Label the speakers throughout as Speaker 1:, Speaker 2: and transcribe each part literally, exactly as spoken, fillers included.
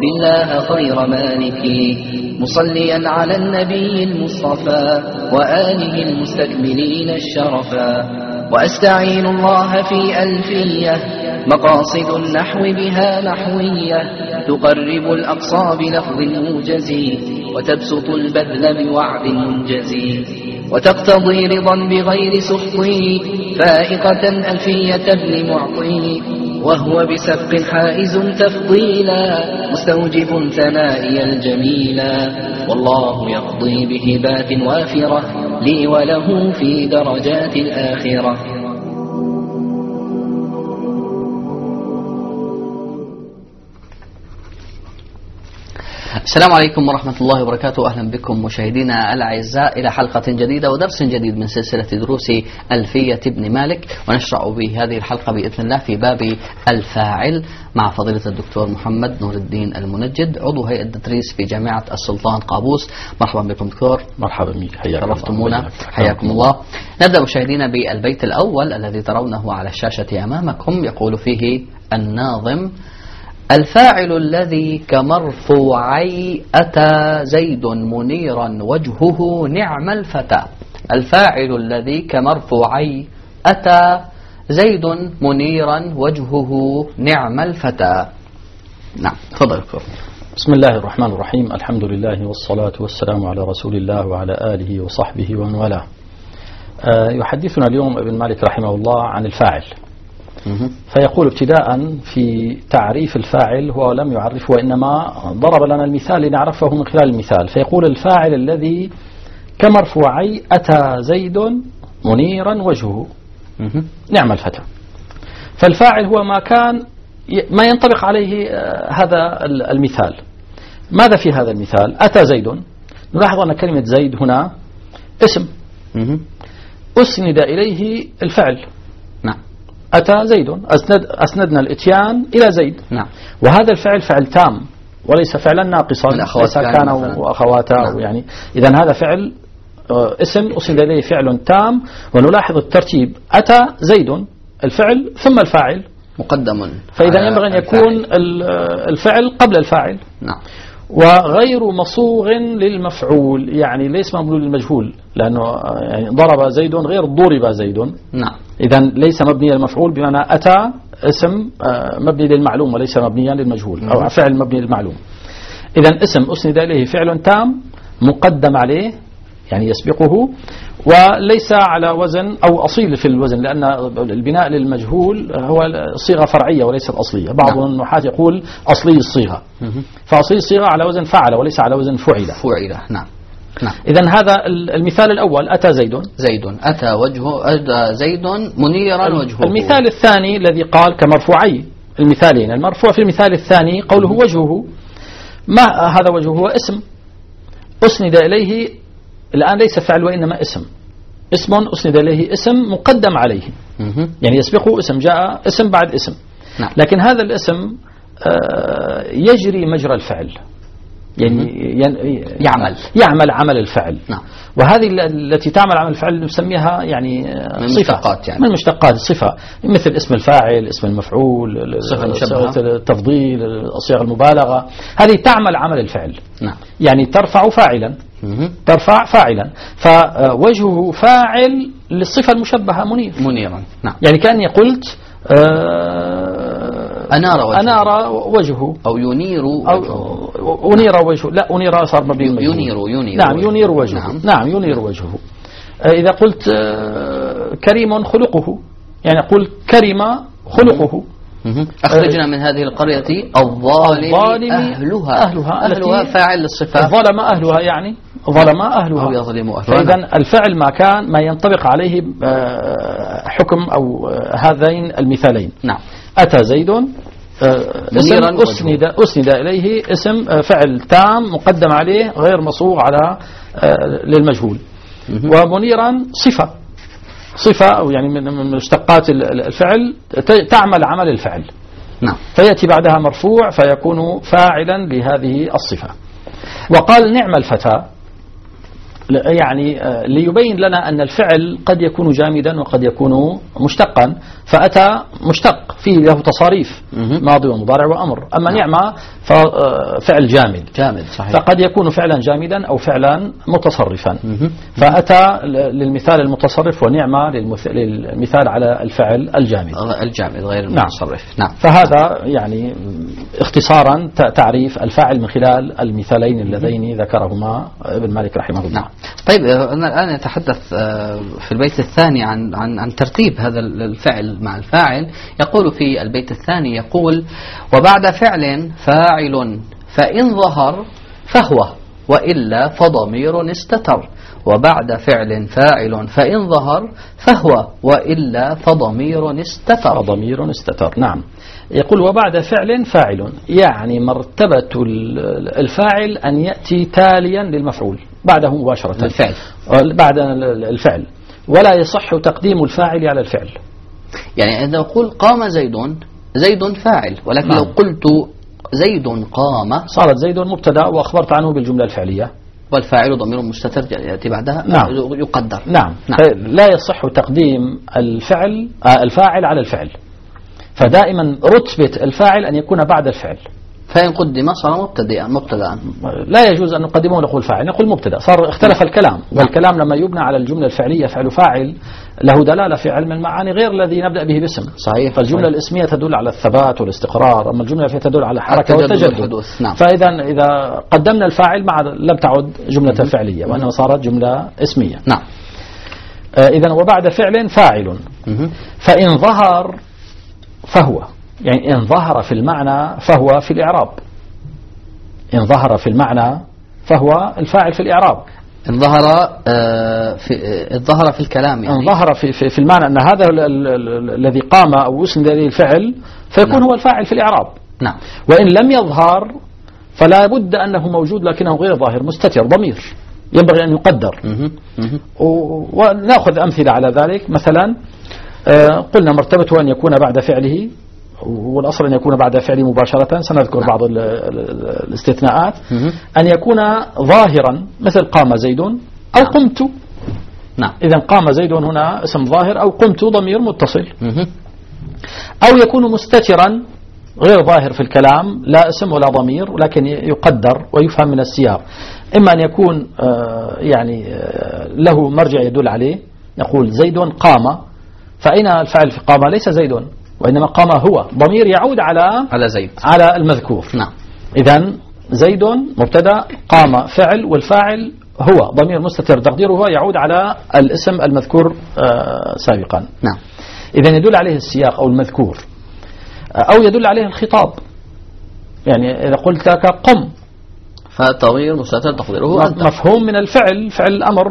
Speaker 1: الله خير مالك، مصليا على النبي المصطفى وآله المستكملين الشرفا. وأستعين الله في ألفية مقاصد النحو بها نحوية، تقرب الأقصى بلفظ موجز وتبسط البذل بوعد منجز، وتقتضي رضا بغير سخط فائقة ألفية ابن معطي، وهو بسبق حائز تفضيلا مستوجب ثنائي الجميلا. والله يقضي بهبات وافرة لي وله في درجات الآخرة.
Speaker 2: السلام عليكم ورحمة الله وبركاته. أهلا بكم مشاهدينا الأعزاء إلى حلقة جديدة ودرس جديد من سلسلة دروس ألفية ابن مالك، ونشرع بهذه الحلقة بإذن الله في باب الفاعل مع فضيلة الدكتور محمد نور الدين المنجد، عضو هيئة تدريس في جامعة السلطان قابوس. مرحبا بكم دكتور.
Speaker 3: مرحبا بك، حياكم
Speaker 2: شرفتمونا، حياكم الله. نبدأ مشاهدينا بالبيت الأول الذي ترونه على الشاشة أمامكم، يقول فيه الناظم: الفاعل الذي كمرفوعي أتى زيد منيرا وجهه نعم الفتى. الفاعل الذي كمرفوعي أتى زيد منيرا وجهه نعم الفتى. نعم، تفضل دكتور.
Speaker 3: بسم الله الرحمن الرحيم، الحمد لله والصلاة والسلام على رسول الله وعلى آله وصحبه ومن والاه. يحدثنا اليوم ابن مالك رحمه الله عن الفاعل، فيقول ابتداء في تعريف الفاعل، هو لم يعرفه وإنما ضرب لنا المثال لنعرفه من خلال المثال. فيقول الفاعل الذي كمرفوعي أتى زيد منيرا وجهه نعم الفتى. فالفاعل هو ما كان ما ينطبق عليه هذا المثال. ماذا في هذا المثال؟ أتى زيد، نلاحظ أن كلمة زيد هنا اسم أسند إليه الفعل. نعم، أتى زيد، أسند أسندنا الإتيان إلى زيد. نعم. وهذا الفعل فعل تام وليس فعلا ناقصا، ليس كان وأخواته. نعم. يعني إذن هذا فعل اسم أسند إليه فعل تام. ونلاحظ الترتيب: أتى زيد الفعل ثم الفاعل مقدم، فإذا ينبغي أن يكون الفعل قبل الفاعل. نعم. وغير مصوغ للمفعول، يعني ليس مبني للمجهول، لأنه يعني ضرب زيد غير ضرب زيد. نعم. إذن ليس مبني للمفعول، بمعنى أتى اسم مبني للمعلوم وليس مبنيا للمجهول، أو فعل مبني للمعلوم. إذن اسم أسند إليه فعل تام مقدم عليه، يعني يسبقه، وليس على وزن أو أصيل في الوزن، لأن البناء للمجهول هو صيغة فرعية وليست أصلية. بعض نعم. النحاة يقول أصلي الصيغة، فأصلي الصيغة على وزن فعل وليس على وزن فعل.
Speaker 2: فعل. نعم. نعم.
Speaker 3: إذن هذا المثال الأول: أتى زيد
Speaker 2: زيد أتى وجهه أتى زيد منيرا وجهه.
Speaker 3: المثال الثاني الذي قال كمرفوعي، المثالين المرفوع في المثال الثاني قوله وجهه. ما هذا وجهه؟ هو اسم أسند إليه، الآن ليس فعل وإنما اسم، اسم أسند إليه اسم مقدم عليه، يعني يسبقه اسم، جاء اسم بعد اسم. نعم. لكن هذا الاسم يجري مجرى الفعل، يعني يعمل يعمل عمل الفعل. نعم. وهذه التي تعمل عمل الفعل نسميها يعني
Speaker 2: من مشتقات، يعني
Speaker 3: من مشتقات الصفة، مثل اسم الفاعل، اسم المفعول، صيغة التفضيل، صيغ المبالغة، هذه تعمل عمل الفعل. نعم. يعني ترفع فاعلا، ترفع فاعلا. فوجهه فاعل للصفة المشبهة منير
Speaker 2: منيرا. نعم.
Speaker 3: يعني كأني قلت آه
Speaker 2: أنار وجهه،
Speaker 3: أنار وجهه
Speaker 2: أو ينير وجهه.
Speaker 3: أو أنير وجهه، لا أنير صار مبني
Speaker 2: ينير ينير
Speaker 3: نعم ينير وجهه. نعم. نعم ينير وجهه. آه إذا قلت آه كريم خلقه، يعني قلت كريم خلقه.
Speaker 2: أخرجنا من هذه القرية الظالم أهلها.
Speaker 3: أهلها,
Speaker 2: أهلها فاعل للصفة.
Speaker 3: ظلم أهلها، يعني ظلم أهلها
Speaker 2: أو يظلم أهلها.
Speaker 3: فإذا الفعل ما كان ما ينطبق عليه حكم أو هذين المثالين. نعم. أتى زيد اسم أسند, أسند إليه اسم فعل تام مقدم عليه غير مصوغ على للمجهول. ومنيرا صفة صفة أو يعني من مشتقات الفعل تعمل عمل الفعل. نعم. فيأتي بعدها مرفوع فيكون فاعلا لهذه الصفة. وقال نعم الفتى، يعني ليبين لنا أن الفعل قد يكون جامدا وقد يكون مشتقا. فأتى مشتق فيه له تصاريف ماضي ومضارع وأمر. أما نعمة ففعل جامد
Speaker 2: جامد صحيح.
Speaker 3: فقد يكون فعلا جامدا أو فعلا متصرفا. فأتى للمثال المتصرف ونعمة للمثال على الفعل الجامد
Speaker 2: الجامد غير المتصرف.
Speaker 3: نعم. نعم. فهذا يعني اختصارا تعريف الفاعل من خلال المثالين اللذين ذكرهما ابن مالك رحمه الله.
Speaker 2: نعم. طيب أنا الآن نتحدث في البيت الثاني عن عن عن ترتيب هذا الفعل مع الفاعل. يقول في البيت الثاني يقول: وبعد فعل فاعل فإن ظهر فهو وإلا فضمير استتر. وبعد فعل فاعل فإن ظهر فهو وإلا فضمير استتر.
Speaker 3: فضمير استتر. نعم. يقول: وبعد فعل فاعل، يعني مرتبة الفاعل أن يأتي تاليا للمفعول بعده مباشرة
Speaker 2: الفعل.
Speaker 3: بعد الفعل، ولا يصح تقديم الفاعل على الفعل.
Speaker 2: يعني إذا أقول قام زيد، زيد فاعل، ولكن نعم. لو قلت زيد قام
Speaker 3: صارت زيد مبتدا وأخبرت عنه بالجملة الفعلية،
Speaker 2: والفاعل ضمير مستتر يأتي بعدها
Speaker 3: نعم.
Speaker 2: يقدر.
Speaker 3: نعم. نعم. لا يصح تقديم الفعل الفاعل على الفعل، فدائما رتبة الفاعل أن يكون بعد الفعل.
Speaker 2: فإن قدم صار مبتدئا مبتدا.
Speaker 3: لا يجوز أن نقدمه ونقول فاعل، نقول مبتدا. صار اختلف الكلام، والكلام لما يبنى على الجملة الفعلية فعل فاعل له دلالة في علم المعاني غير الذي نبدأ به باسم.
Speaker 2: صحيح.
Speaker 3: فالجملة صحيح. الاسمية تدل على الثبات والاستقرار، أما الجملة الفعلية تدل على الحركة والتجدد.
Speaker 2: نعم.
Speaker 3: فإذا إذا قدمنا الفاعل مع لم تعد جملة فعلية وإنما صارت جملة اسمية.
Speaker 2: نعم.
Speaker 3: آه إذا وبعد فعل فاعل فإن ظهر فهو، يعني إن ظهر في المعنى فهو في الإعراب. إن ظهر في المعنى فهو الفاعل في الإعراب.
Speaker 2: إن ظهر آه في إن ظهر في الكلام، يعني
Speaker 3: إن ظهر في في, في المعنى أن هذا الذي قام أو اسند إليه الفعل فيكون نعم. هو الفاعل في الإعراب.
Speaker 2: نعم.
Speaker 3: وإن لم يظهر فلا بد أنه موجود لكنه غير ظاهر مستتر ضمير ينبغي أن يقدر.
Speaker 2: مه. مه.
Speaker 3: ونأخذ أمثلة على ذلك. مثلا آه قلنا مرتبته أن يكون بعد فعله، والأصل أن يكون بعد فعله مباشرة. سنذكر نعم. بعض الاستثناءات. مه. أن يكون ظاهرا مثل قام زيد أو نعم. قمت.
Speaker 2: نعم.
Speaker 3: إذا قام زيد هنا اسم ظاهر، أو قمت ضمير متصل.
Speaker 2: مه.
Speaker 3: أو يكون مستترا غير ظاهر في الكلام، لا اسم ولا ضمير، ولكن يقدر ويفهم من السياق. إما أن يكون يعني له مرجع يدل عليه، نقول زيد قام، فأين الفعل في قام؟ ليس زيد، وإنما قام هو ضمير يعود على
Speaker 2: على زيد
Speaker 3: على المذكور.
Speaker 2: نعم.
Speaker 3: إذن زيد مبتدا، قام فعل، والفاعل هو ضمير مستتر تقديره هو يعود على الاسم المذكور سابقا.
Speaker 2: نعم.
Speaker 3: إذن يدل عليه السياق أو المذكور، أو يدل عليه الخطاب. يعني إذا قلت لك قم
Speaker 2: فالضمير مستتر تقديره أنت.
Speaker 3: مفهوم من الفعل، فعل الأمر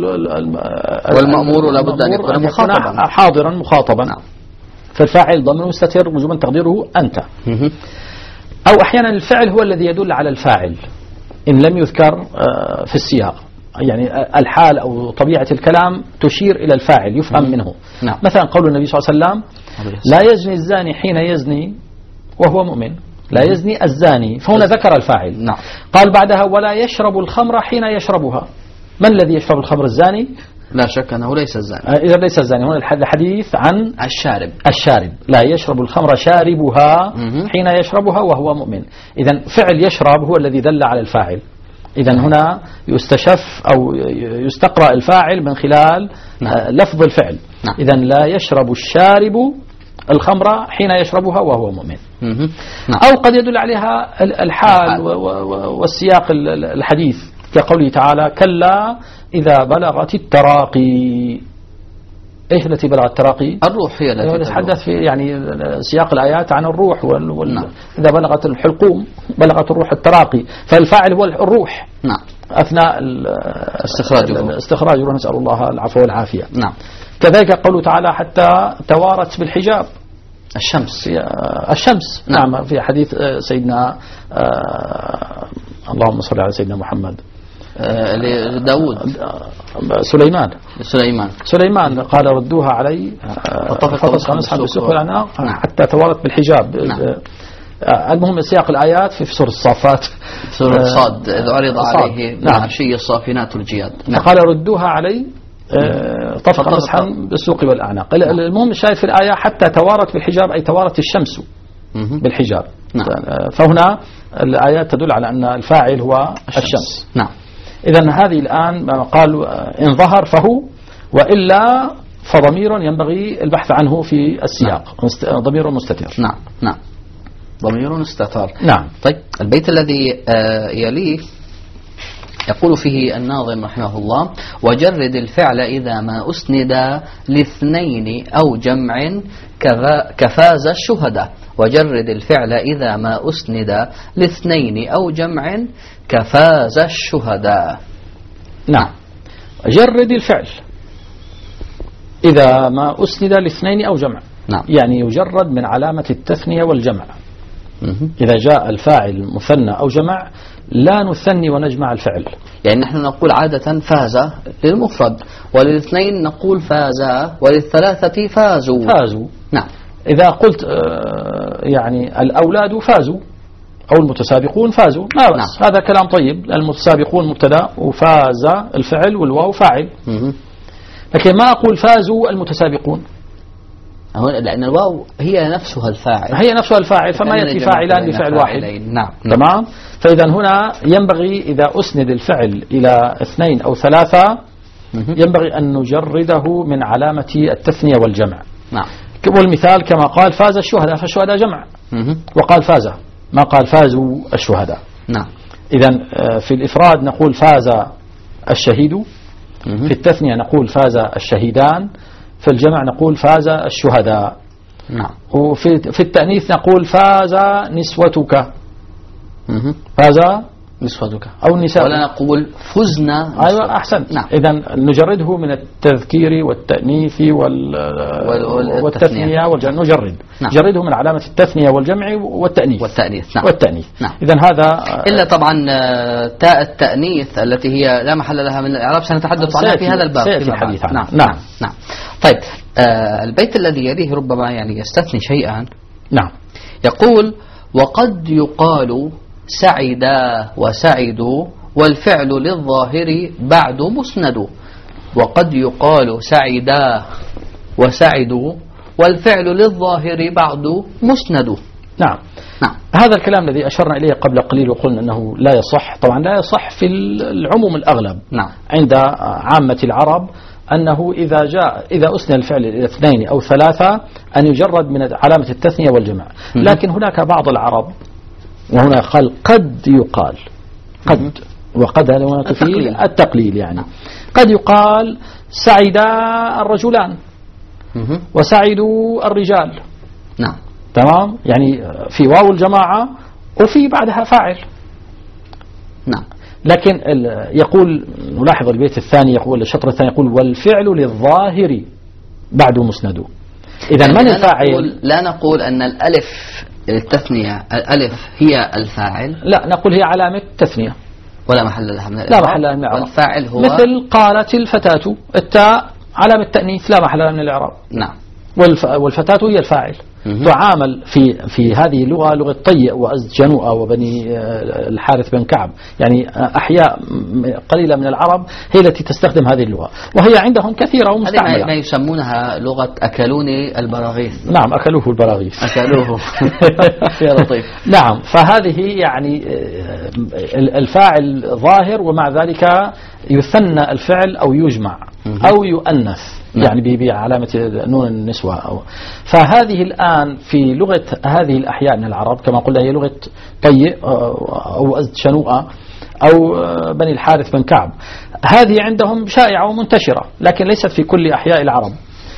Speaker 2: والمأمور لابد أن يكون مخاطبا
Speaker 3: حاضرا مخاطبا. نعم. فالفاعل ضمير مستتر وجوبا تقديره أنت.
Speaker 2: مه.
Speaker 3: أو أحيانا الفعل هو الذي يدل على الفاعل إن لم يذكر في السياق، يعني الحال أو طبيعة الكلام تشير إلى الفاعل يفهم منه.
Speaker 2: نعم.
Speaker 3: مثلا قول النبي صلى الله عليه وسلم: لا يزني الزاني حين يزني وهو مؤمن. لا يزني الزاني، فهنا ذكر الفاعل.
Speaker 2: نعم.
Speaker 3: قال بعدها: ولا يشرب الخمر حين يشربها. من الذي يشرب الخمر؟ الزاني؟
Speaker 2: لا شك أنه ليس الزاني.
Speaker 3: إذا ليس الزاني، هنا الحديث عن
Speaker 2: الشارب.
Speaker 3: الشارب. لا يشرب الخمر شاربها حين يشربها وهو مؤمن. إذا فعل يشرب هو الذي دل على الفاعل. إذا هنا يستشف أو يستقرأ الفاعل من خلال نعم. لفظ الفعل.
Speaker 2: نعم.
Speaker 3: إذا لا يشرب الشارب الخمر حين يشربها وهو مؤمن.
Speaker 2: نعم.
Speaker 3: أو قد يدل عليها الحال والسياق الحديث كقوله تعالى: كلا إذا بلغت التراقي. إيش التي بلغت التراقي؟
Speaker 2: الروح هي التي
Speaker 3: نتحدث في يعني سياق الآيات عن الروح وال... وال... نعم. إذا بلغت الحلقوم بلغت الروح التراقي، فالفاعل هو الروح.
Speaker 2: نعم.
Speaker 3: أثناء
Speaker 2: استخراج الروح.
Speaker 3: استخراج الروح، نسأل الله العفو والعافية.
Speaker 2: نعم.
Speaker 3: كذلك قوله تعالى: حتى توارت بالحجاب.
Speaker 2: الشمس.
Speaker 3: في الشمس. نعم. نعم. في حديث سيدنا آه اللهم صل على سيدنا محمد.
Speaker 2: لداود
Speaker 3: سليمان
Speaker 2: سليمان
Speaker 3: سليمان قال: ردوها علي فطفق نصحا بالسوق والعناق حتى توارت بالحجاب.
Speaker 2: نعم.
Speaker 3: المهم سياق الآيات في سورة الصافات،
Speaker 2: سورة صاد: إذ عرض عليه
Speaker 3: نعم.
Speaker 2: عشي الصافنات الجياد.
Speaker 3: نعم. فقال: ردوها علي طفق مسحا بالسوق والأعناق. المهم الشاهد في الآية حتى توارت بالحجاب، أي توارت الشمس بالحجاب.
Speaker 2: نعم.
Speaker 3: فهنا الآيات تدل على أن الفاعل هو الشمس, الشمس.
Speaker 2: نعم.
Speaker 3: إذن هذه الآن قالوا إن ظهر فهو، وإلا فضمير ينبغي البحث عنه في السياق. نعم. ضمير مستتر.
Speaker 2: نعم نعم ضمير مستتر.
Speaker 3: نعم.
Speaker 2: طيب البيت الذي يليه يقول فيه الناظم رحمه الله: وجرد الفعل إذا ما أسند لاثنين أو جمع كفاز الشهداء. وجرد الفعل إذا ما أسند لاثنين أو جمع كفاز الشهداء.
Speaker 3: نعم. جرد الفعل إذا ما أسند لاثنين أو جمع.
Speaker 2: نعم.
Speaker 3: يعني يجرد من علامة التثنية والجمع. إذا جاء الفاعل مثنى أو جمع لا نثني ونجمع الفعل.
Speaker 2: يعني نحن نقول عادة فاز للمفرد، وللاثنين نقول فازا، وللثلاثة فازوا.
Speaker 3: فازوا.
Speaker 2: نعم.
Speaker 3: إذا قلت يعني الأولاد فازوا أو المتسابقون فازوا ما بس. نعم. هذا كلام طيب. المتسابقون مبتدا وفاز الفعل والواو فاعل. مه. لكن ما أقول فازوا المتسابقون،
Speaker 2: لأن الواو هي نفسها الفاعل،
Speaker 3: هي نفسها الفاعل، فما يأتي فاعلان بفعل واحد.
Speaker 2: نعم.
Speaker 3: تمام. فإذا هنا ينبغي إذا أسند الفعل إلى اثنين أو ثلاثة ينبغي أن نجرده من علامة التثنية والجمع.
Speaker 2: نعم.
Speaker 3: والمثال كما قال فاز الشهداء، فالشهداء جمع، وقال فاز، ما قال فازوا الشهداء.
Speaker 2: نعم.
Speaker 3: إذا في الإفراد نقول فاز الشهيد، في التثنية نقول فاز الشهيدان، في الجمع نقول فاز الشهداء.
Speaker 2: نعم.
Speaker 3: وفي في التأنيث نقول فاز نسوتك، فاز
Speaker 2: نسوتك
Speaker 3: أو النساء،
Speaker 2: ولا نقول فزنا.
Speaker 3: أيوة أحسنت. نعم. إذا نجرده من التذكير والتأنيث وال... والتثنية والجمع. نجرد. نعم. نجرده من علامة التثنية والجمع والتأنيث.
Speaker 2: والتأنيث. نعم.
Speaker 3: والتأنيث.
Speaker 2: نعم.
Speaker 3: إذا هذا
Speaker 2: إلا طبعا تاء التأنيث التي هي لا محل لها من الإعراب سنتحدث عنها في هذا الباب
Speaker 3: في الحديث عنها.
Speaker 2: نعم. نعم. نعم. طيب آه البيت الذي يليه ربما يعني يستثني شيئا.
Speaker 3: نعم.
Speaker 2: يقول: وقد يقال سعدا وسعدوا والفعل للظاهر بعد مسند. وقد يقال سعدا وسعدوا والفعل للظاهر بعد مسند.
Speaker 3: نعم.
Speaker 2: نعم.
Speaker 3: هذا الكلام الذي أشرنا إليه قبل قليل وقلنا أنه لا يصح، طبعا لا يصح في العموم الأغلب.
Speaker 2: نعم.
Speaker 3: عند عامة العرب أنه إذا جاء إذا أسند الفعل إلى اثنين أو ثلاثة أن يجرد من علامة التثنية والجمع. لكن هناك بعض العرب، وهنا قال قد يقال، قد وقد هذا هناك في التقليل يعني. قد يقال سعدا الرجلان وسعدوا الرجال.
Speaker 2: نعم.
Speaker 3: تمام. يعني في واو الجماعة وفي بعدها فاعل.
Speaker 2: نعم.
Speaker 3: لكن يقول نلاحظ البيت الثاني يقول الشطر الثاني يقول والفعل للظاهر بعد مسند. إذا من الفاعل؟
Speaker 2: لا نقول أن الألف التثنية الألف هي الفاعل،
Speaker 3: لا نقول هي علامة تثنية
Speaker 2: ولا محل لها من الإعراب.
Speaker 3: لا محل لها من الإعراب.
Speaker 2: والفاعل هو
Speaker 3: مثل قالت الفتاة، التاء علامة تأنيث لا محل لها من الإعراب.
Speaker 2: نعم.
Speaker 3: والف... والفتاة هي الفاعل. تعامل في في هذه اللغة لغة طيء وأزد جنوء وبني الحارث بن كعب، يعني أحياء قليلة من العرب هي التي تستخدم هذه اللغة، وهي عندهم كثيرة ومستعملة.
Speaker 2: ما يسمونها لغة أكلوني البراغيث.
Speaker 3: نعم أكلوه البراغيث.
Speaker 2: أكلوه. يا لطيف.
Speaker 3: نعم. فهذه يعني الفاعل ظاهر ومع ذلك يثنى الفعل أو يجمع أو يؤنث، يعني بعلامة نون النسوة أو. فهذه الآن في لغة هذه الأحياء من العرب كما قلنا هي لغة طيء أو أزد شنوءة أو بني الحارث بن كعب، هذه عندهم شائعة ومنتشرة لكن ليست في كل أحياء العرب.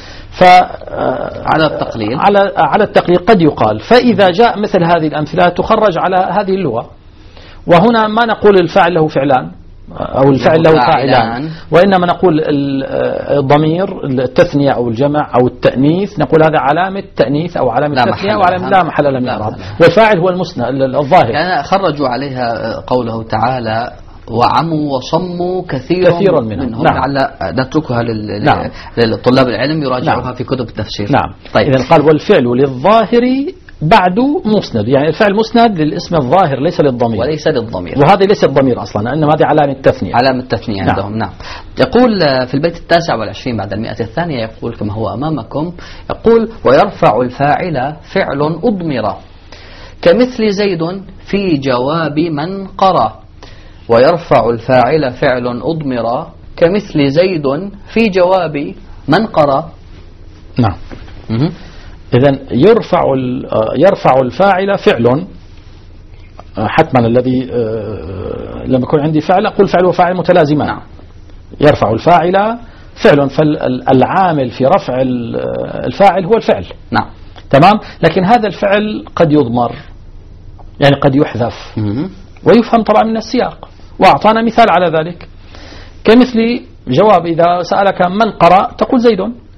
Speaker 2: فعلى التقليل
Speaker 3: على على التقليل قد يقال. فإذا جاء مثل هذه الأمثلة تخرج على هذه اللغة. وهنا ما نقول الفاعل له فعلان أو الفعل له فاعلان، وإنما نقول الضمير التثنية أو الجمع أو التأنيث نقول هذا علامة تأنيث أو علامة تثنية وعلامة لا محل لها من الإعراب، والفاعل هو المسند الظاهر.
Speaker 2: يعني خرجوا عليها قوله تعالى وعموا وصموا كثير,
Speaker 3: كثير منهم, منهم.
Speaker 2: نعم. لعل نتركها لل... نعم. للطلاب العلم يراجعوها
Speaker 3: نعم.
Speaker 2: في كتب التفسير.
Speaker 3: نعم.
Speaker 2: طيب.
Speaker 3: إذن قال والفعل للظاهر بعده مسند، يعني الفعل مسند للاسم الظاهر ليس للضمير
Speaker 2: وليس للضمير،
Speaker 3: وهذا ليس الضمير أصلا، إنما هذه علامة تثنية،
Speaker 2: علامة تثنية عندهم. نعم. نعم. يقول في البيت التاسع والعشرين بعد المئة الثانية، يقول كما هو أمامكم، يقول ويرفع الفاعل فعل أضمر كمثل زيد في جواب من قرأ. ويرفع الفاعل فعل أضمر كمثل زيد في جواب من قرأ.
Speaker 3: نعم. إذن يرفع يرفع الفاعل فعل، حتما الذي لما يكون عندي فعل أقول فعل وفاعل متلازمان. نعم. يرفع الفاعل فعل، فالعامل في رفع الفاعل هو الفعل.
Speaker 2: نعم.
Speaker 3: تمام. لكن هذا الفعل قد يضمر، يعني قد يحذف ويفهم طبعا من السياق، وأعطانا مثال على ذلك كمثل جواب إذا سألك من قرأ تقول زيد.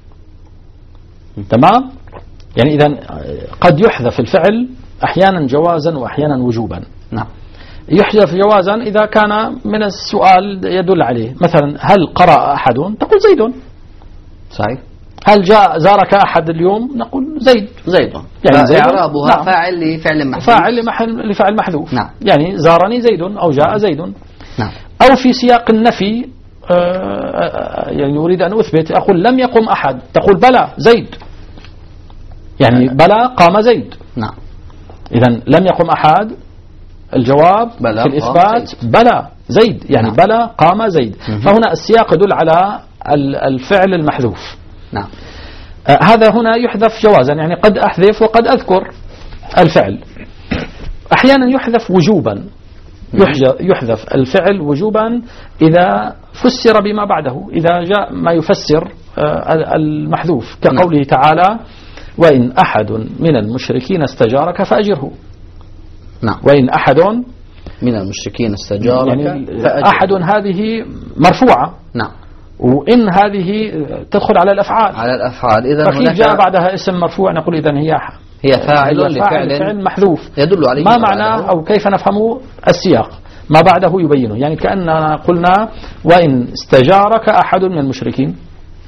Speaker 3: تمام. يعني إذن قد يحذف الفعل أحيانا جوازا وأحيانا وجوبا.
Speaker 2: نعم.
Speaker 3: يحذف جوازا إذا كان من السؤال يدل عليه، مثلا هل قرأ أحد تقول زيد.
Speaker 2: صحيح.
Speaker 3: هل جاء زارك أحد اليوم نقول زيد.
Speaker 2: زيد
Speaker 3: يعني زيد
Speaker 2: إعرابها نعم. فاعل لفعل محذوف،
Speaker 3: فاعل لمحل لفعل محذوف.
Speaker 2: نعم.
Speaker 3: يعني زارني زيد أو جاء زيد.
Speaker 2: نعم.
Speaker 3: أو في سياق النفي آه يعني أريد أن أثبت أقول لم يقم أحد تقول بلى زيد، يعني بلى قام زيد.
Speaker 2: نعم.
Speaker 3: إذن لم يقم أحد الجواب
Speaker 2: بلى
Speaker 3: في الإثبات بلى زيد، يعني نعم. بلى قام زيد. مم. فهنا السياق يدل على الفعل المحذوف.
Speaker 2: نعم.
Speaker 3: آه هذا هنا يحذف جوازا، يعني قد أحذف وقد أذكر الفعل. أحيانا يحذف وجوبا، يحذف الفعل وجوبا إذا فسر بما بعده، إذا جاء ما يفسر آه المحذوف كقوله تعالى وإن أحد من المشركين استجارك فأجره.
Speaker 2: نعم.
Speaker 3: وإن أحد
Speaker 2: من المشركين استجارك
Speaker 3: يعني فأجره. أحد هذه مرفوعة.
Speaker 2: نعم.
Speaker 3: وإن هذه تدخل على الأفعال،
Speaker 2: على الأفعال. إذا
Speaker 3: فكيف جاء بعدها اسم مرفوع نقول إذن هي
Speaker 2: هي فاعل لفعل
Speaker 3: فعل محذوف
Speaker 2: يدل عليه.
Speaker 3: ما معناه أو كيف نفهم السياق ما بعده يبينه، يعني كأننا قلنا وإن استجارك أحد من المشركين،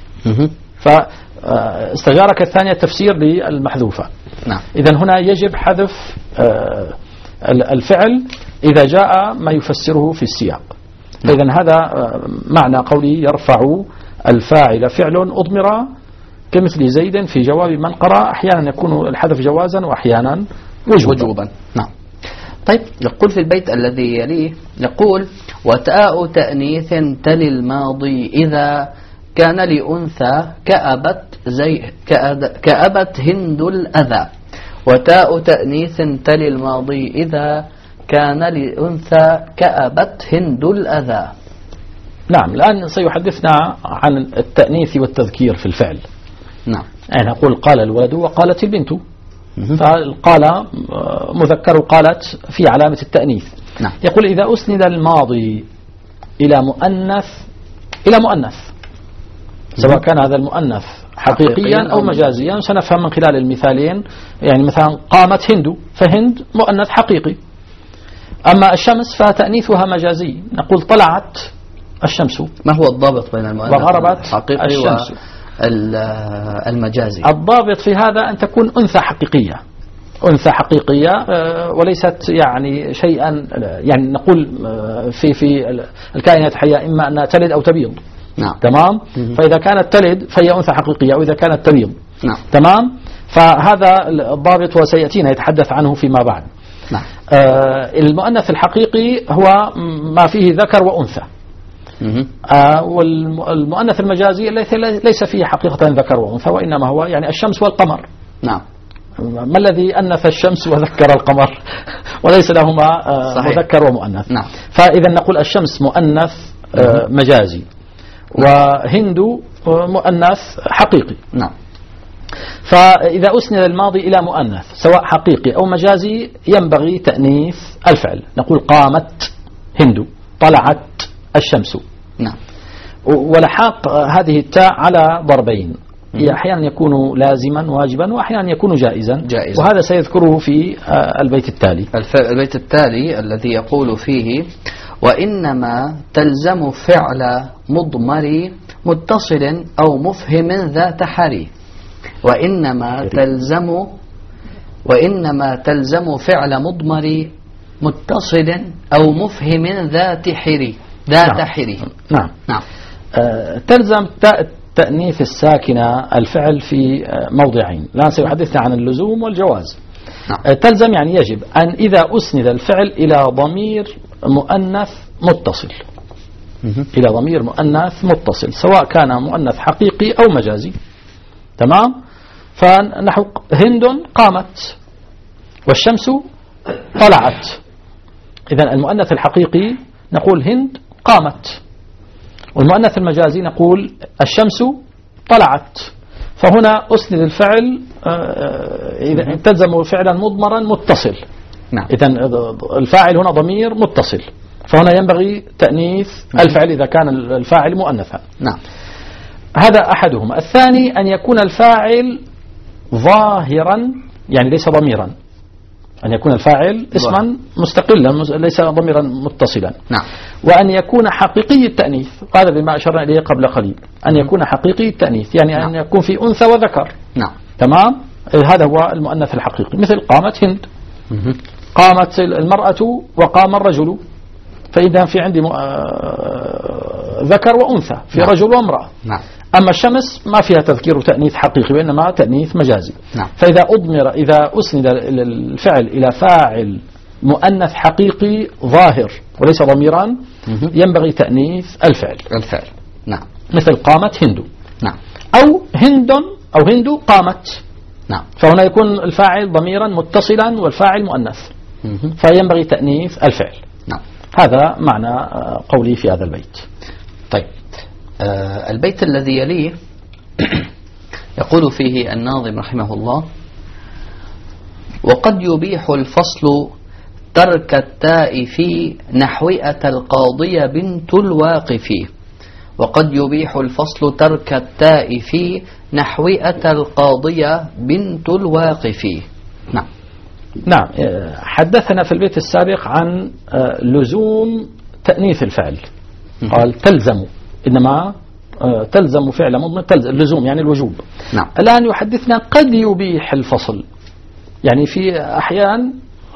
Speaker 3: فاستجارك الثانية تفسير للمحذوفة.
Speaker 2: نعم.
Speaker 3: إذن هنا يجب حذف الفعل إذا جاء ما يفسره في السياق. نعم. إذن هذا معنى قولي يرفع الفاعل فعل أضمر كمثل زيد في جواب من قرأ. أحيانا يكون الحذف جوازا وأحيانا وجوبا,
Speaker 2: وجوبا. نعم. طيب يقول في البيت الذي يليه، يقول وتاء تأنيث تلي الماضي إذا كان لأنثى كأبت زي كأبت هند الأذى. وتاء تأنيث تلي الماضي إذا كان لأنثى كأبت هند الأذى.
Speaker 3: نعم. الآن سيحدثنا عن التأنيث والتذكير في الفعل.
Speaker 2: نعم.
Speaker 3: يعني نقول قال الولد وقالت البنت، فقال مذكر وقالت في علامة التأنيث.
Speaker 2: نعم.
Speaker 3: يقول إذا أسند الماضي إلى مؤنث إلى مؤنث سواء كان هذا المؤنث حقيقيا أو مجازيا، سنفهم من خلال المثالين. يعني مثلا قامت هند، فهند مؤنث حقيقي. أما الشمس فتأنيثها مجازي، نقول طلعت الشمس.
Speaker 2: ما هو الضابط بين المؤنث
Speaker 3: وغربت
Speaker 2: الحقيقي
Speaker 3: الشمس
Speaker 2: والمجازي؟ الضابط
Speaker 3: في هذا أن تكون أنثى حقيقية، أنثى حقيقية وليست يعني شيئا، يعني نقول في في الكائنات الحية إما أنها تلد أو تبيض.
Speaker 2: نعم.
Speaker 3: تمام. فإذا كانت تلد فهي أنثى حقيقية، وإذا كانت تبيض.
Speaker 2: نعم.
Speaker 3: تمام. فهذا الضابط وسيأتينا يتحدث عنه فيما بعد.
Speaker 2: نعم.
Speaker 3: آه المؤنث الحقيقي هو ما فيه ذكر وأنثى. آه والمؤنث المجازي ليس فيه حقيقة ذكر وأنثى، وإنما هو يعني الشمس والقمر.
Speaker 2: نعم.
Speaker 3: ما الذي أنث الشمس وذكر القمر وليس لهما آه مذكر ومؤنث.
Speaker 2: نعم.
Speaker 3: فإذا نقول الشمس مؤنث آه مجازي، وهند مؤنث حقيقي.
Speaker 2: نعم.
Speaker 3: فإذا أسند الماضي إلى مؤنث سواء حقيقي أو مجازي ينبغي تأنيث الفعل، نقول قامت هند، طلعت الشمس.
Speaker 2: نعم.
Speaker 3: ولحاق هذه التاء على ضربين، أحيانا يكون لازما واجبا وأحيانا يكون جائزا.
Speaker 2: جائزا.
Speaker 3: وهذا سيذكره في البيت التالي.
Speaker 2: البيت التالي الذي يقول فيه وإنما تلزم فعل مضمر متصل أو مفهم ذات حري. وإنما تلزم وإنما تلزم فعل مضمر متصل أو مفهم ذات حري ذات
Speaker 3: نعم.
Speaker 2: حري.
Speaker 3: نعم,
Speaker 2: نعم.
Speaker 3: آه تلزم التأنيث الساكنة الفعل في موضعين، الآن سيحدثنا عن اللزوم والجواز.
Speaker 2: نعم.
Speaker 3: آه تلزم يعني يجب أن إذا أسند الفعل إلى ضمير مؤنث متصل إلى ضمير مؤنث متصل سواء كان مؤنث حقيقي أو مجازي. تمام. فنحو هند قامت والشمس طلعت، إذن المؤنث الحقيقي نقول هند قامت، والمؤنث المجازي نقول الشمس طلعت. فهنا أسند الفعل إذا تلزم فعلا مضمرا متصل.
Speaker 2: نعم.
Speaker 3: إذن الفاعل هنا ضمير متصل، فهنا ينبغي تأنيث الفعل إذا كان الفاعل مؤنثا.
Speaker 2: نعم.
Speaker 3: هذا أحدهما. الثاني أن يكون الفاعل ظاهرا يعني ليس ضميرا، أن يكون الفاعل اسما مستقلا ليس ضميرا متصلا.
Speaker 2: نعم.
Speaker 3: وأن يكون حقيقي التأنيث، هذا بما أشرنا إليه قبل قليل، أن يكون حقيقي التأنيث يعني
Speaker 2: نعم.
Speaker 3: أن يكون في أنثى وذكر.
Speaker 2: نعم.
Speaker 3: تمام. هذا هو المؤنث الحقيقي، مثل قامت هند، قامت المرأة وقام الرجل، فإذا في عندي ذكر وأنثى، في
Speaker 2: نعم.
Speaker 3: رجل وامرأة.
Speaker 2: نعم.
Speaker 3: أما الشمس ما فيها تذكير تأنيث حقيقي وإنما تأنيث مجازي.
Speaker 2: نعم.
Speaker 3: فإذا أضمر إذا أسند الفعل إلى فاعل مؤنث حقيقي ظاهر وليس ضميرا ينبغي تأنيث الفعل.
Speaker 2: الفعل. نعم.
Speaker 3: مثل قامت هند.
Speaker 2: نعم.
Speaker 3: أو هند أو هند قامت.
Speaker 2: نعم.
Speaker 3: فهنا يكون الفاعل ضميرا متصلا والفاعل مؤنث، فينبغي تأنيث الفعل.
Speaker 2: نعم.
Speaker 3: هذا معنى قولي في هذا البيت.
Speaker 2: طيب. آه البيت الذي يليه يقول فيه الناظم رحمه الله: وقد يبيح الفصل ترك التاء في نحو أتى القاضية بنت الواقف. وقد يبيح الفصل ترك التاء في نحو أتى القاضية بنت الواقف. نعم.
Speaker 3: نعم. حدثنا في البيت السابق عن لزوم تأنيث الفعل، قال تلزم، إنما تلزم فعل مضمر، تلزم اللزوم يعني الوجوب.
Speaker 2: نعم.
Speaker 3: الآن يحدثنا قد يبيح الفصل، يعني في أحيان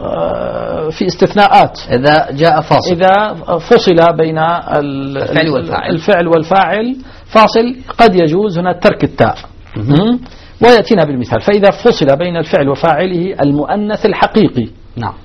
Speaker 3: في استثناءات،
Speaker 2: إذا جاء فاصل،
Speaker 3: إذا فصل بين
Speaker 2: الفعل والفاعل,
Speaker 3: الفعل والفاعل فاصل قد يجوز هنا ترك التاء. ويأتينا بالمثال: فإذا فصل بين الفعل وفاعله المؤنث الحقيقي
Speaker 2: نعم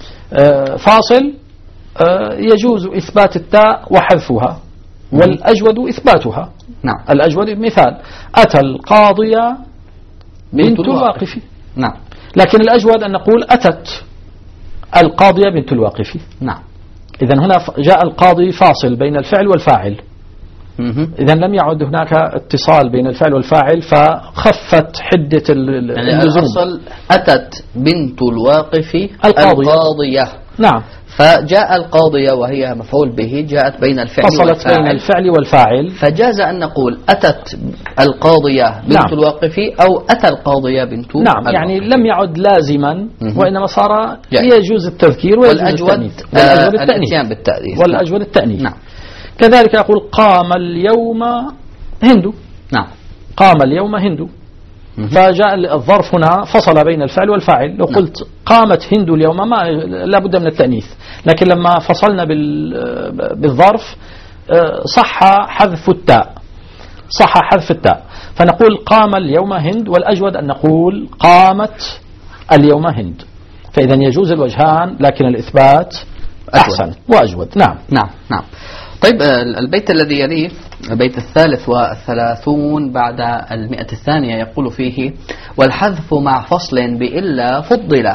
Speaker 3: فاصل يجوز إثبات التاء وحذفها، والأجود إثباتها.
Speaker 2: نعم.
Speaker 3: الأجود مثال: أتى القاضية بنت الواقف.
Speaker 2: نعم.
Speaker 3: لكن الأجود أن نقول أتت القاضية بنت الواقف.
Speaker 2: نعم.
Speaker 3: إذن هنا جاء القاضي فاصل بين الفعل والفاعل، إذن لم يعد هناك اتصال بين الفعل والفاعل فخفت حدة اللزوم.
Speaker 2: يعني الأصل أتت بنت الواقف
Speaker 3: القاضية.
Speaker 2: القاضية.
Speaker 3: نعم.
Speaker 2: فجاء القاضية وهي مفعول به، جاءت بين الفعل
Speaker 3: فصلت
Speaker 2: والفاعل.
Speaker 3: بين الفعل والفاعل،
Speaker 2: فجاز أن نقول أتت القاضية بنت
Speaker 3: نعم.
Speaker 2: الواقف أو أتى القاضية بنت
Speaker 3: نعم
Speaker 2: الواقف.
Speaker 3: يعني لم يعد لازما،
Speaker 2: مه.
Speaker 3: وإنما صار
Speaker 2: جاء.
Speaker 3: يجوز التذكير ويجوز
Speaker 2: والأجود
Speaker 3: التأنيث. والأجود التأنيث.
Speaker 2: الاتيان بالتأنيث.
Speaker 3: والأجود التأنيث.
Speaker 2: نعم.
Speaker 3: كذلك أقول قام اليوم هند.
Speaker 2: نعم.
Speaker 3: قام اليوم هند، فجاء الظرف هنا فصل بين الفعل والفاعل. لو قلت نعم. قامت هند اليوم ما لا بد من التأنيث، لكن لما فصلنا بالظرف صح حذف التاء، صح حذف التاء، فنقول قام اليوم هند، والأجود أن نقول قامت اليوم هند. فإذا يجوز الوجهان، لكن الإثبات أحسن وأجود. نعم.
Speaker 2: نعم. نعم. طيب البيت الذي يليه البيت الثالث والثلاثون بعد المئة الثانية يقول فيه: والحذف مع فصل بإلا فضل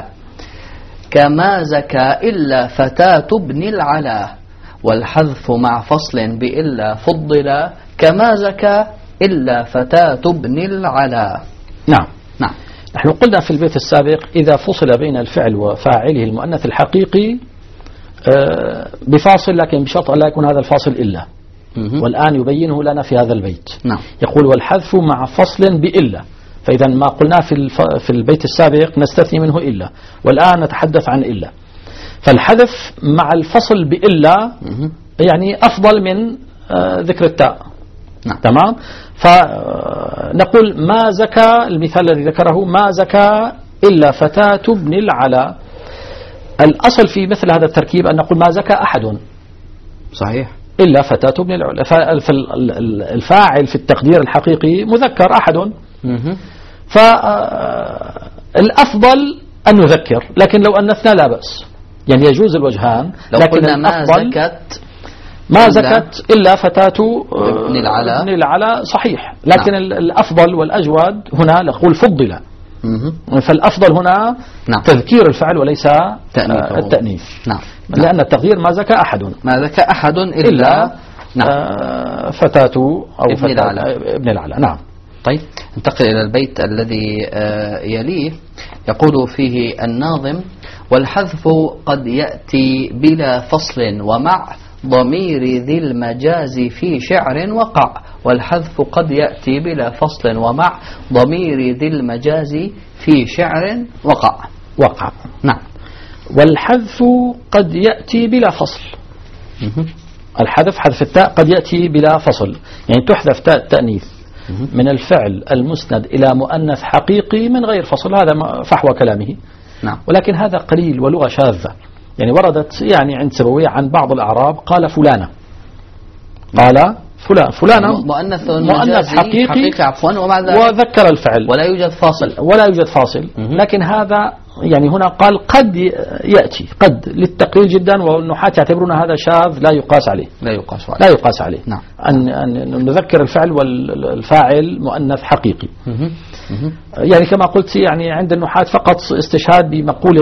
Speaker 2: كما زكى إلا فتاة ابن العلا. والحذف مع فصل بإلا فضل كما زكى إلا فتاة ابن العلا.
Speaker 3: نعم.
Speaker 2: نعم.
Speaker 3: نحن قلنا في البيت السابق إذا فصل بين الفعل وفاعله المؤنث الحقيقي بفاصل، لكن بشرط أن لا يكون هذا الفاصل إلا، والآن يبينه لنا في هذا البيت.
Speaker 2: نعم.
Speaker 3: يقول: والحذف مع فصل بإلا. فإذا ما قلنا في في البيت السابق نستثني منه إلا، والآن نتحدث عن إلا. فالحذف مع الفصل بإلا يعني أفضل من ذكر التاء.
Speaker 2: نعم.
Speaker 3: تمام. فنقول ما زكى، المثال الذي ذكره: ما زكى إلا فتاة ابن العلا. الأصل في مثل هذا التركيب أن نقول ما زكى أحد،
Speaker 2: صحيح،
Speaker 3: إلا فتاة ابن العلا. فالفاعل في التقدير الحقيقي مذكر أحد، فالأفضل أن نذكر، لكن لو أنثنا لا بأس، يعني يجوز الوجهان.
Speaker 2: لو
Speaker 3: لكن
Speaker 2: قلنا ما زكت
Speaker 3: ما زكت إلا فتاة
Speaker 2: ابن العلا
Speaker 3: ابن العلا صحيح، لكن نعم. الأفضل والأجود هنا نقول فضل، فالأفضل هنا نعم. تذكير الفعل وليس تأنيث. التأنيث
Speaker 2: نعم.
Speaker 3: لأن التقدير ما زكى أحد،
Speaker 2: ما زكى أحد إلا, إلا
Speaker 3: نعم. فتاة أو
Speaker 2: ابن
Speaker 3: فتاة
Speaker 2: العلا.
Speaker 3: ابن العلا. نعم.
Speaker 2: طيب ننتقل إلى البيت الذي يليه، يقول فيه الناظم: والحذف قد يأتي بلا فصل ومع ضمير ذي المجاز في شعر وقع. والحذف قد يأتي بلا فصل ومع ضمير ذي المجاز في شعر وقع.
Speaker 3: وقع
Speaker 2: نعم.
Speaker 3: والحذف قد يأتي بلا فصل. الحذف حذف التاء قد يأتي بلا فصل، يعني تحذف تاء التأنيث من الفعل المسند إلى مؤنث حقيقي من غير فصل، هذا فحوى كلامه.
Speaker 2: نعم.
Speaker 3: ولكن هذا قليل ولغة شاذة، يعني وردت يعني عند سبوية عن بعض الأعراب قال فلانة، قال فلان فلانة
Speaker 2: مؤنث
Speaker 3: مؤنث حقيقي,
Speaker 2: حقيقي عفوا
Speaker 3: وذكر الفعل
Speaker 2: ولا يوجد فاصل
Speaker 3: ولا يوجد فاصل. لكن هذا يعني هنا قال قد يأتي، قد للتقليل جدا، والنحاة يعتبرون هذا شاذ لا يقاس عليه
Speaker 2: لا يقاس عليه,
Speaker 3: لا يقاس عليه.
Speaker 2: نعم.
Speaker 3: أن, أن نذكر الفعل والفاعل مؤنث حقيقي. يعني كما قلت يعني عند النحاة فقط استشهاد بمقولة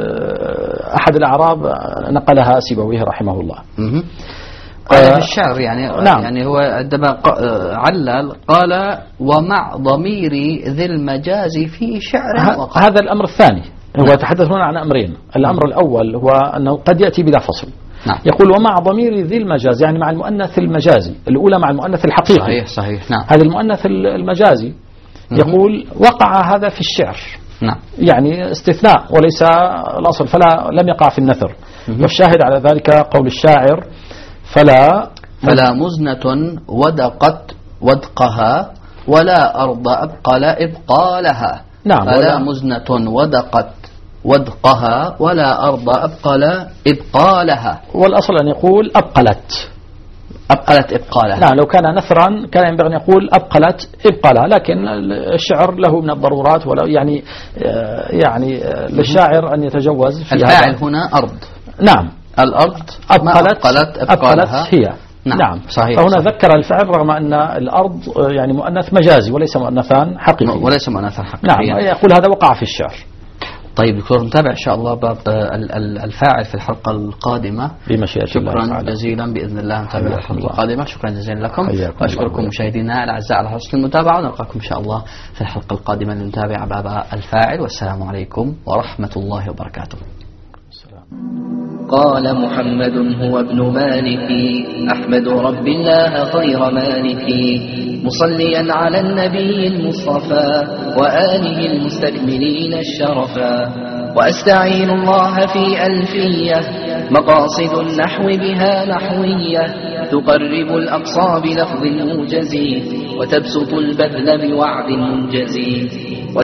Speaker 3: أحد الأعراب نقلها سيبويه رحمه الله.
Speaker 2: قال في الشعر يعني
Speaker 3: نعم.
Speaker 2: يعني هو عندما علل قال ومع ضمير ذي المجاز في شعر وقع.
Speaker 3: هذا الأمر الثاني، هو
Speaker 2: نعم.
Speaker 3: يتحدث هنا عن أمرين. الأمر الأول هو أنه قد يأتي بلا فصل.
Speaker 2: نعم.
Speaker 3: يقول ومع ضمير ذي المجاز، يعني مع المؤنث المجازي، الأولى مع المؤنث الحقيقي.
Speaker 2: صحيح صحيح. نعم.
Speaker 3: هذا المؤنث المجازي يقول وقع هذا في الشعر.
Speaker 2: نعم.
Speaker 3: يعني استثناء وليس الأصل، فلا لم يقع في النثر. والشاهد على ذلك قول الشاعر: فلا
Speaker 2: فلا مزنة ودقت ودقها ولا أرض أبقى لا إبقى لها.
Speaker 3: نعم.
Speaker 2: فلا مزنة ودقت ودقها ولا أرض أبقى لا إبقى لها.
Speaker 3: والأصل أن يقول أبقلت
Speaker 2: أبقلت إبقى لها.
Speaker 3: نعم. لو كان نثرا كان ينبغي أن يقول أبقلت إبقى لها، لكن الشعر له من الضرورات، ولا يعني يعني للشاعر أن يتجوز في
Speaker 2: الفاعل هنا أرض.
Speaker 3: نعم.
Speaker 2: الأرض
Speaker 3: أبقلت,
Speaker 2: أبقلت,
Speaker 3: أبقلت هي.
Speaker 2: نعم.
Speaker 3: نعم.
Speaker 2: صحيح.
Speaker 3: فهنا
Speaker 2: صحيح.
Speaker 3: ذكر الفعل رغم أن الأرض يعني مؤنث مجازي وليس مؤنثان حقيقي.
Speaker 2: وليس مؤنثا حقيقي.
Speaker 3: نعم. يقول هذا وقع في الشعر.
Speaker 2: طيب دكتور، نتابع إن شاء الله باب الفاعل في الحلقة القادمة
Speaker 3: بمشيئة الله تعالى.
Speaker 2: شكرا جزيلا بإذن الله. نتابع الحلقة القادمة. شكرا جزيلا لكم، وأشكركم مشاهدينا الأعزاء على حسن المتابعة، ونلقاكم إن شاء الله في الحلقة القادمة لنتابع باب الفاعل. والسلام عليكم ورحمة الله وبركاته.
Speaker 1: قال محمد هو ابن مالك أحمد رب الله خير مالك، مصليا على النبي المصطفى وآله المستكملين الشرفا. وأستعين الله في ألفية مقاصد النحو بها نحوية، تقرب الأقصى بلفظ موجز وتبسط البذل بوعد منجز.